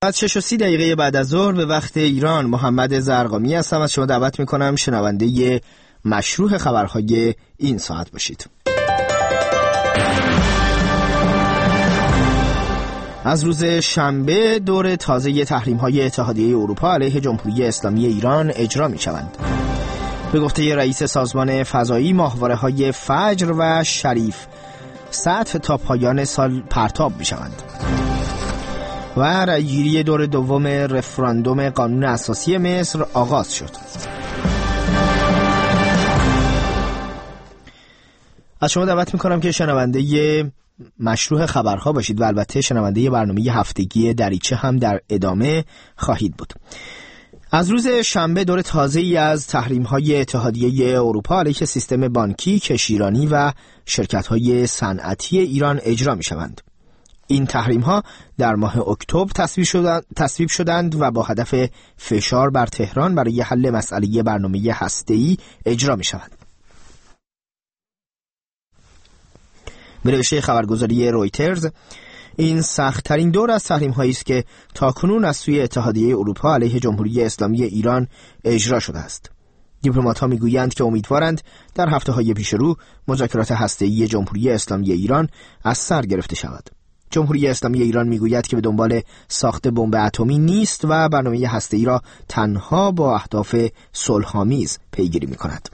از 6:30 بعد از ظهر به وقت ایران محمد زرقامی هستم. از شما دعوت میکنم شنونده مشروع خبرهای این ساعت باشید. از روز شنبه دور تازه تحریم‌های اتحادیه اروپا علیه جمهوری اسلامی ایران اجرا می‌شوند. به گفته رئیس سازمان فضایی، ماهواره‌های فجر و شریف سطح تا پایان سال پرتاب می‌شوند. و رأیگیری دور دوم رفراندوم قانون اساسی مصر آغاز شد. از شما دعوت میکنم که شنونده مشروع خبرها باشید و البته شنونده برنامه هفتگی دریچه هم در ادامه خواهید بود. از روز شنبه دور تازه‌ای از تحریم‌های اتحادیه اروپا علیه سیستم بانکی، کشتیرانی و شرکت‌های صنعتی ایران اجرا می‌شوند. این تحریم‌ها در ماه اکتبر تصویب شدند و با هدف فشار بر تهران برای حل مسئله برنامه هسته‌ای اجرا می‌شوند. به نوشته خبرگزاری رویترز، این سخت‌ترین دور از تحریم‌هایی است که تاکنون از سوی اتحادیه اروپا علیه جمهوری اسلامی ایران اجرا شده است. دیپلمات‌ها می‌گویند که امیدوارند در هفته‌های پیش رو مذاکرات هسته‌ای جمهوری اسلامی ایران از سر گرفته شود. جمهوری اسلامی ایران میگوید که به دنبال ساخت بمب اتمی نیست و برنامه هسته‌ای را تنها با اهداف صلح‌آمیز پیگیری می‌کند.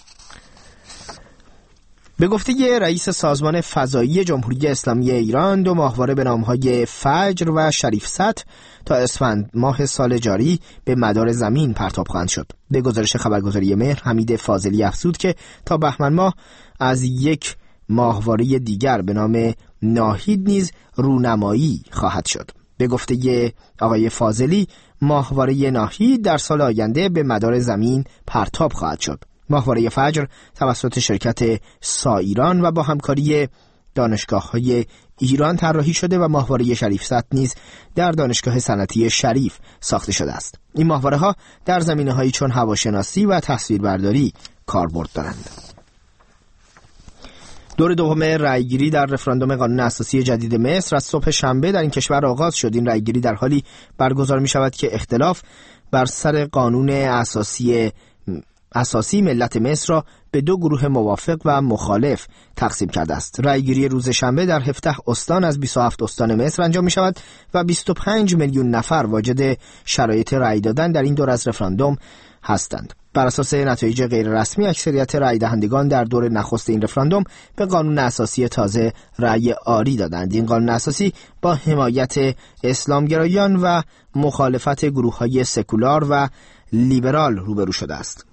به گفته رئیس سازمان فضایی جمهوری اسلامی ایران، دو ماهواره به نام‌های فجر و شریف‌ست تا اسفند ماه سال جاری به مدار زمین پرتاب خواهند شد. به گزارش خبرگزاری مهر، حمید فاضلی افزود که تا بهمن ماه از یک ماهواره دیگر به نام ناهید نیز رونمایی خواهد شد. به گفته آقای فاضلی، ماهواره ناهید در سال آینده به مدار زمین پرتاب خواهد شد. ماهواره فجر توسط شرکت سایران و با همکاری دانشگاه‌های ایران طراحی شده و ماهواره شریف‌ست نیز در دانشگاه صنعتی شریف ساخته شده است. این ماهواره‌ها در زمینه‌هایی چون هواشناسی و تصویربرداری کاربرد دارند. دور دوم رأیگیری در رفراندوم قانون اساسی جدید مصر از صبح شنبه در این کشور آغاز شد. این رأیگیری در حالی برگزار می شود که اختلاف بر سر قانون اساسی ملت مصر را به دو گروه موافق و مخالف تقسیم کرده است. رأیگیری روز شنبه در 17 استان از 27 استان مصر انجام می شود و 25 میلیون نفر واجد شرایط رأی دادن در این دور از رفراندوم هستند. بر اساس نتایج غیر رسمی، اکثریت رأی دهندگان در دور نخست این رفراندوم به قانون اساسی تازه رأی آری دادند. این قانون اساسی با حمایت اسلامگرایان و مخالفت گروه‌های سکولار و لیبرال روبرو شده است.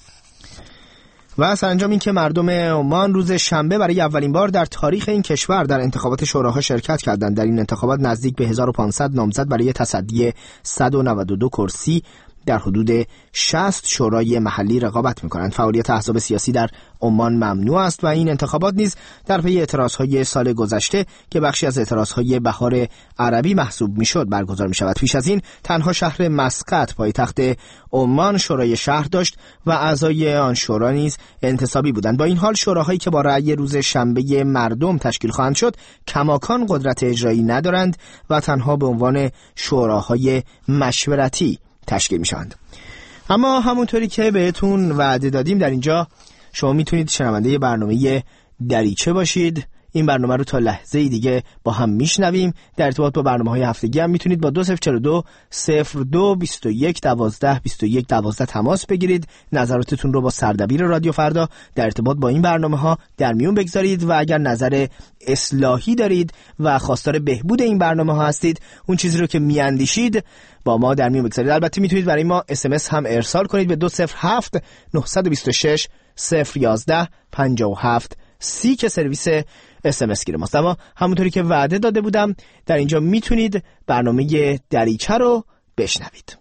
و سرانجام این که مردم عمان روز شنبه برای اولین بار در تاریخ این کشور در انتخابات شوراها شرکت کردند. در این انتخابات نزدیک به 1500 نامزد برای تصدی 192 کرسی در حدود 60 شورای محلی رقابت می‌کنند. فعالیت احزاب سیاسی در عمان ممنوع است و این انتخابات نیز در پی اعتراض‌های سال گذشته که بخشی از اعتراض‌های بهار عربی محسوب می‌شد برگزار می‌شود. پیش از این تنها شهر مسقط پایتخت عمان شورای شهر داشت و اعضای آن شورا نیز انتصابی بودند. با این حال شوراهایی که با رأی روز شنبه مردم تشکیل خواهند شد کماکان قدرت اجرایی ندارند و تنها به عنوان شوراهای مشورتی تشکیل میشوند. اما همونطوری که بهتون وعده دادیم در اینجا شما میتونید شنونده برنامه دریچه باشید. این برنامه رو تا لحظه دیگه با هم میشنویم. در ارتباط با برنامه‌های هفتگی هم میتونید با 2042 02 21 12 21 12 تماس بگیرید. نظراتتون رو با سردبیر رادیو فردا در ارتباط با این برنامه‌ها در میون بگذارید و اگر نظر اصلاحی دارید و خواستار بهبود این برنامه‌ها هستید، اون چیزی رو که میاندیشید با ما در میون بگذارید. البته میتونید برای ما SMS هم ارسال کنید به 207 926 011 57 30 که سرویس SMS گیر ماست. اما همونطوری که وعده داده بودم در اینجا میتونید برنامه دریچه رو بشنوید.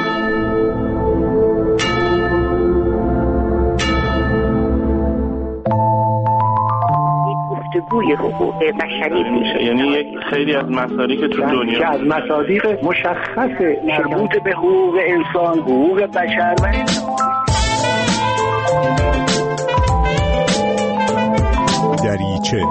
گفتگوی حقوق بشری میشه، یعنی یک خیلی از مصادیق تو دنیا از مصادیق مشخص مربوط به حقوق انسان، حقوق بشر و دریچه.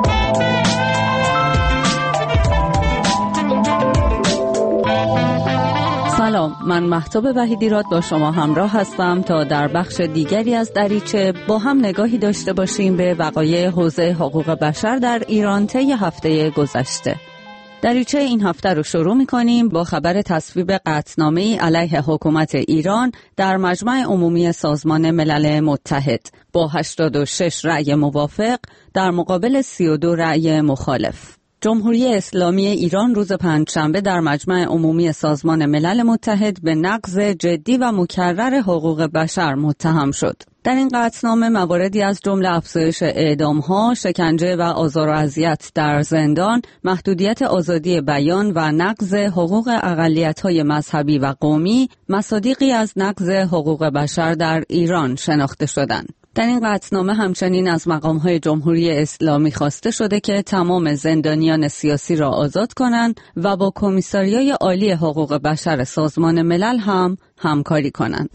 سلام، من مهتاب وحیدیراد با شما همراه هستم تا در بخش دیگری از دریچه با هم نگاهی داشته باشیم به وقایع حوزه حقوق بشر در ایران طی هفته گذشته. دریچه این هفته رو شروع می‌کنیم با خبر تصویب قطعنامه‌ای علیه حکومت ایران در مجمع عمومی سازمان ملل متحد با 86 رأی موافق در مقابل 32 رأی مخالف. جمهوری اسلامی ایران روز پنجشنبه در مجمع عمومی سازمان ملل متحد به نقض جدی و مکرر حقوق بشر متهم شد. در این قطعنامه مواردی از جمله افزایش اعدام‌ها، شکنجه و آزار و اذیت در زندان، محدودیت آزادی بیان و نقض حقوق اقلیت‌های مذهبی و قومی، مصادیقی از نقض حقوق بشر در ایران شناخته شدند. در این قطعنامه همچنین از مقام‌های جمهوری اسلامی خواسته شده که تمام زندانیان سیاسی را آزاد کنند و با کمیساریای عالی حقوق بشر سازمان ملل هم همکاری کنند.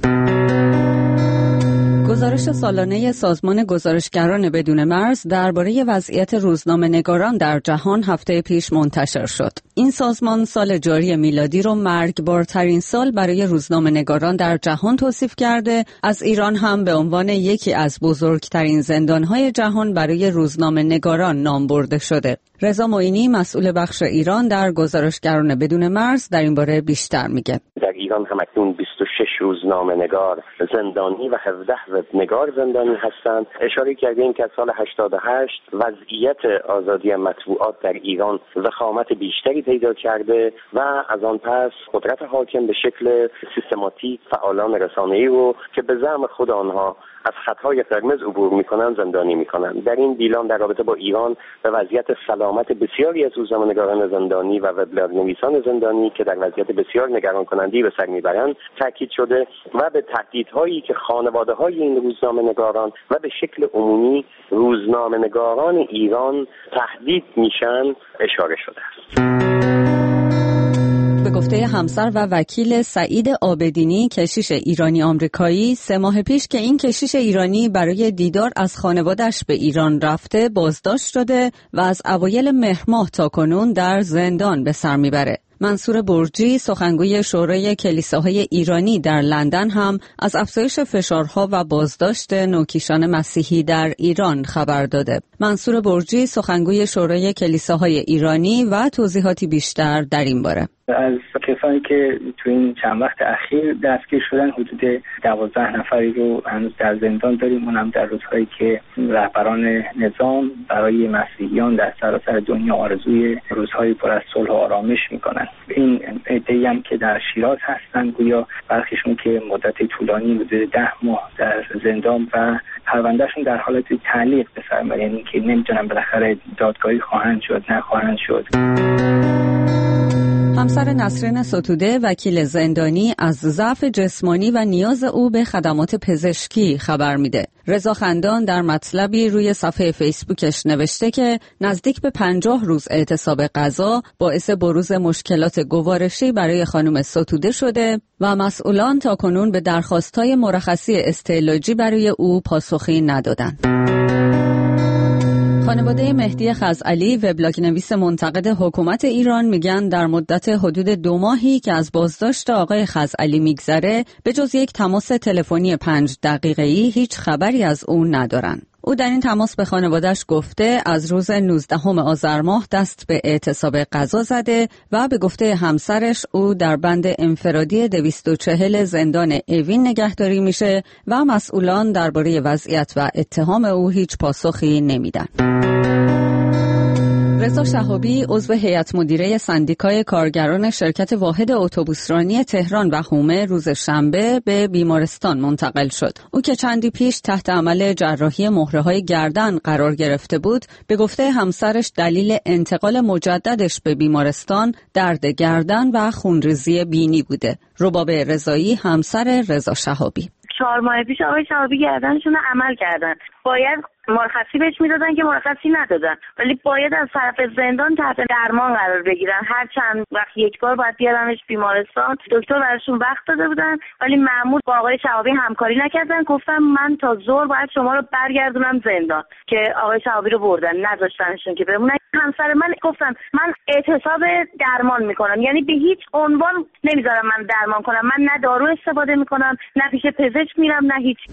گزارش سالانه سازمان گزارشگران بدون مرز درباره وضعیت روزنامه‌نگاران در جهان هفته پیش منتشر شد. این سازمان سال جاری میلادی رو مرگبارترین سال برای روزنامه‌نگاران در جهان توصیف کرده، از ایران هم به عنوان یکی از بزرگترین زندان‌های جهان برای روزنامه‌نگاران نام برده شده. رضا معینی مسئول بخش ایران در گزارشگران بدون مرز در این باره بیشتر میگه. در ایران هم اکنون 26 روزنامه‌نگار زندانی و 17 وبنگار زندانی هستند. اشاره کردیم که از سال 88 وضعیت آزادی مطبوعات در ایران ضخامت بیشتری پیدا کرده و از آن پس قدرت حاکم به شکل سیستماتیک فعالان رسانه‌ای رو که به زعم خود آنها از خطهای قرمز عبور میکنن زندانی میکنن. در این دیلان در رابطه با ایران به وضعیت سلامت بسیاری از روزنامه‌نگاران زندانی و وبلاگ نویسان زندانی که در وضعیت بسیار نگران کننده به سر میبرند تاکید شده و به تهدیدهایی که خانواده‌های این روزنامه‌نگاران و به شکل عمومی روزنامه‌نگاران ایران تهدید میشن اشاره شده است. به گفته همسر و وکیل سعید عابدینی، کشیش ایرانی آمریکایی، 3 ماه پیش که این کشیش ایرانی برای دیدار از خانواده‌اش به ایران رفته بازداشت شده و از اوایل مهر ماه تا کنون در زندان به سر میبره. منصور برجی، سخنگوی شورای کلیساهای ایرانی در لندن، هم از افزایش فشارها و بازداشت نوکیشان مسیحی در ایران خبر داده. منصور برجی، سخنگوی شورای کلیساهای ایرانی، و توضیحاتی بیشتر در این باره. از کسانی که تو این چند وقت اخیر دستگیر شدن حدود 12 نفری رو هنوز در زندان داریم، اونم در روزهایی که رهبران نظام برای مسیحیان در سراسر دنیا آرزوی روزهای پر از صلح و آرامش میکنن. این عده‌ای هم که در شیراز هستن، گویا برخیشون که مدت طولانی حدود 10 ماه در زندان و پروندهشون در حالت تعلیق به سر میبره، یعنی که نمیدونن بالاخره دادگاهی خواهند شد نخواهند شد. همسر نسرین ستوده، وکیل زندانی، از ضعف جسمانی و نیاز او به خدمات پزشکی خبر میده. رضا خندان در مطلبی روی صفحه فیسبوکش نوشته که نزدیک به 50 روز اعتصاب غذا باعث بروز مشکلات گوارشی برای خانم ستوده شده و مسئولان تاکنون به درخواست‌های مرخصی استعلاجی برای او پاسخی ندادند. خانواده مهدی خزعلی، وبلاگ نویس منتقد حکومت ایران، میگن در مدت حدود 2 ماهی که از بازداشت آقای خزعلی میگذره به جز یک تماس تلفنی 5 دقیقه‌ای هیچ خبری از او ندارن. او در این تماس به خانواده‌اش گفته از روز 19 آذر ماه دست به اعتصاب غذا زده و به گفته همسرش او در بند انفرادی 240 زندان اوین نگهداری میشه و مسئولان درباره وضعیت و اتهام او هیچ پاسخی نمیدن. رضا شهابی، عضو هیئت مدیره سندیکای کارگران شرکت واحد اتوبوسرانی تهران و حومه، روز شنبه به بیمارستان منتقل شد. او که چندی پیش تحت عمل جراحی مهره‌های گردن قرار گرفته بود، به گفته همسرش دلیل انتقال مجددش به بیمارستان درد گردن و خونریزی بینی بوده. رباب رضایی، همسر رضا شهابی: 4 ماه پیش آقای شهابی گردنشون رو عمل کردن. باید مرخصی بهش میدادن که مرخصی ندادن، ولی باید از طرف زندان تحت درمان قرار بگیرن. هر چند وقت یک بار باید بیارنش بیمارستان. دکتر براشون وقت داده بودن ولی مأمور با آقای شهابی همکاری نکردن. گفتم من تا ظهر باید شما رو برگردونم زندان که آقای شهابی رو بردن، نذاشتنشون که بمونن. همسر من گفتن من اعتصاب درمان میکنم، یعنی به هیچ عنوان نمیذارم من درمان کنم. من نه دارو استفاده میکنم، نه پیش پزشک میرم، نه هیچ.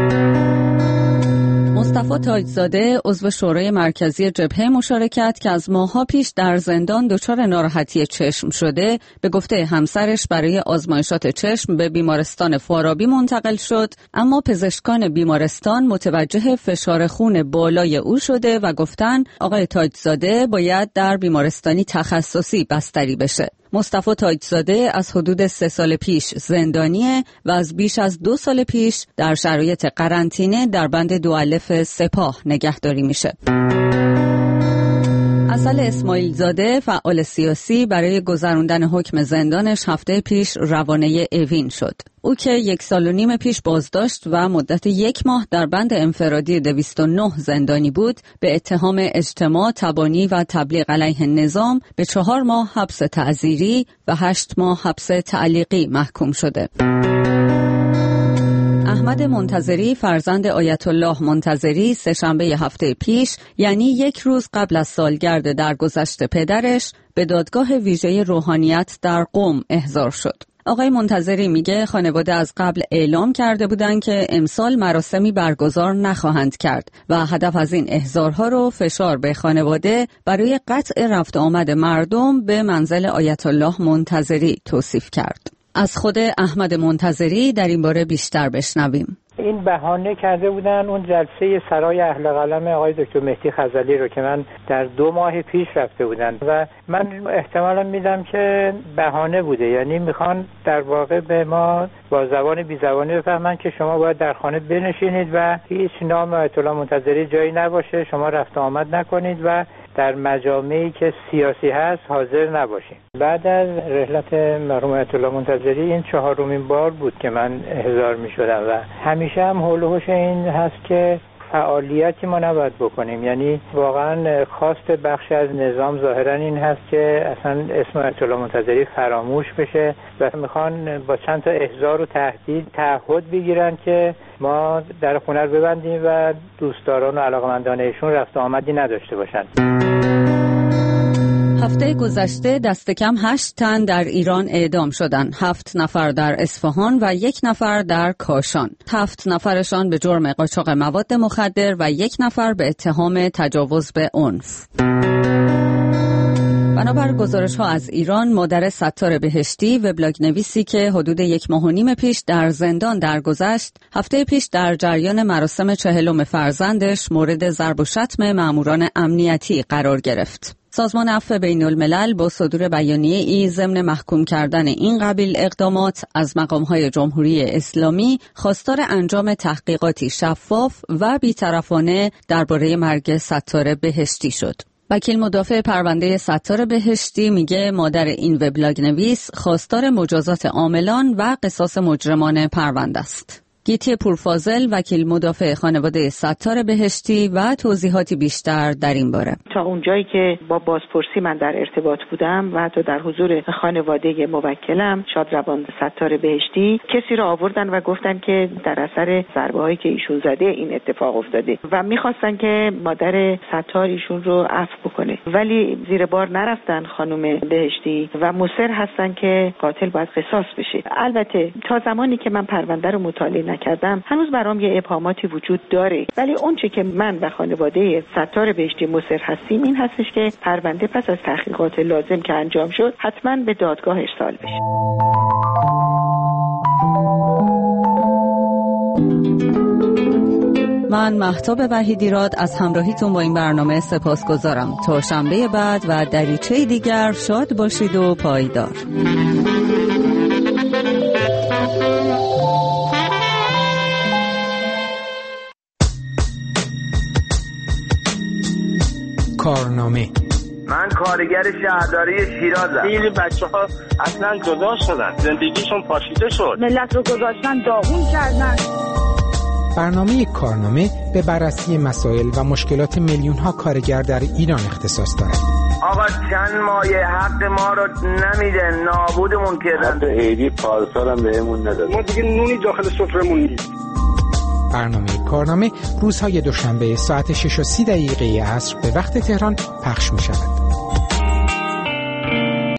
مصطفی تاجزاده عضو شورای مرکزی جبهه مشارکت که از ماه‌ها پیش در زندان دچار ناراحتی چشم شده، به گفته همسرش برای آزمایشات چشم به بیمارستان فارابی منتقل شد، اما پزشکان بیمارستان متوجه فشار خون بالای او شده و گفتن آقای تاجزاده باید در بیمارستانی تخصصی بستری بشه. مصطفی تاجزاده از حدود 3 سال پیش زندانیه و از بیش از 2 سال پیش در شرایط قرنطینه در بند 2 سپاه نگهداری میشه. عسل اسماعیل زاده فعال سیاسی برای گذراندن حکم زندانش هفته پیش روانه اوین شد. او که 1.5 سال پیش بازداشت و مدت 1 ماه در بند انفرادی 209 زندانی بود، به اتهام اجتماع تبانی و تبلیغ علیه نظام به 4 ماه حبس تعزیری و 8 ماه حبس تعلیقی محکوم شده. احمد منتظری فرزند آیت الله منتظری سه‌شنبه هفته پیش، یعنی 1 روز قبل از سالگرد درگذشت پدرش، به دادگاه ویژه روحانیت در قم احضار شد. آقای منتظری میگه خانواده از قبل اعلام کرده بودند که امسال مراسمی برگزار نخواهند کرد و هدف از این احضارها رو فشار به خانواده برای قطع رفت آمد مردم به منزل آیت الله منتظری توصیف کرد. از خود احمد منتظری در این باره بیشتر بشنویم. این بهانه کرده بودن اون جلسه سرای اهل قلم آقای دکتر مهدی خزعلی رو که من در 2 ماه پیش رفته بودن و من احتمالا میدم که بهانه بوده، یعنی میخوان در واقع به ما با زبان بی زبانی بفهمن که شما باید در خانه بنشینید و هیچ نام آیت الله منتظری جایی نباشه، شما رفت آمد نکنید و در مجامعی که سیاسی هست حاضر نباشید. بعد از رحلت مرحوم آیت الله منتظری این 4مین بار بود که من احضار می شدم و همیشه هم حول و حوش این هست که فعالیتی ما نباید بکنیم، یعنی واقعا خواست بخش از نظام ظاهرا این هست که اصلا اسم آیت الله منتظری فراموش بشه و میخوان با چند تا احضار و تهدید تعهد بگیرن که ما در خونه رو ببندیم و دوستداران و علاقمندان ایشون رفت آمدی نداشته باشن. هفته گذشته دست کم 8 تن در ایران اعدام شدند. 7 نفر در اصفهان و 1 نفر در کاشان. 7 نفرشان به جرم قاچاق مواد مخدر و 1 نفر به اتهام تجاوز به عنف. بنابر گزارش‌ها از ایران، مادر ستار بهشتی وبلاگ نویسی که حدود 1 ماه و نیم پیش در زندان درگذشت، هفته پیش در جریان مراسم 40 فرزندش مورد ضرب و شتم ماموران امنیتی قرار گرفت. سازمان عفو بین‌الملل با صدور بیانیه‌ای ضمن محکوم کردن این قبیل اقدامات از مقام‌های جمهوری اسلامی خواستار انجام تحقیقاتی شفاف و بی‌طرفانه درباره مرگ ستار بهشتی شد. وکیل مدافع پرونده ستار بهشتی میگه مادر این وبلاگ نویس خواستار مجازات عاملان و قصاص مجرمان پرونده است. گیتی پورفاضل وکیل مدافع خانواده ستار بهشتی و توضیحاتی بیشتر در این باره. تا اونجایی که با بازپرسی من در ارتباط بودم و حتی در حضور خانواده موکلم شادروان ستار بهشتی، کسی را آوردن و گفتن که در اثر ضربه‌هایی که ایشون زده این اتفاق افتاده و می‌خواستن که مادر ستار ایشون رو عفو بکنه، ولی زیر بار نرفتن خانم بهشتی و مصر هستن که قاتل باید قصاص بشه. البته تا زمانی که من پرونده رو مطالعه نکردم هنوز برام یه ابهاماتی وجود داره، ولی اون چه که من و خانواده ستار بهشتی مصر هستیم این هستش که پرونده پس از تحقیقات لازم که انجام شد حتما به دادگاه ارسال بشه. من مهتاب وحیدیراد از همراهیتون با این برنامه سپاسگزارم. تا شنبه بعد و دریچه دیگر شاد باشید و پایدار. کارنامه. من کارگر شهرداری شیرازم. خیلی بچه‌ها اصلا جدا شدن، زندگیشون پاشیده شد، ملت رو گذاشتن داغون کردن. برنامه کارنامه به بررسی مسائل و مشکلات میلیون‌ها کارگر در ایران اختصاص دارد. آقا چند مایه حق ما رو نمیده، نابودمون کردن. حتی عیدی پارسال هم بهمون نداد. ما دیگه نونی داخل سفرمون نیست. برنامه کارنامه روزهای دوشنبه ساعت 6:30 عصر به وقت تهران پخش می شود.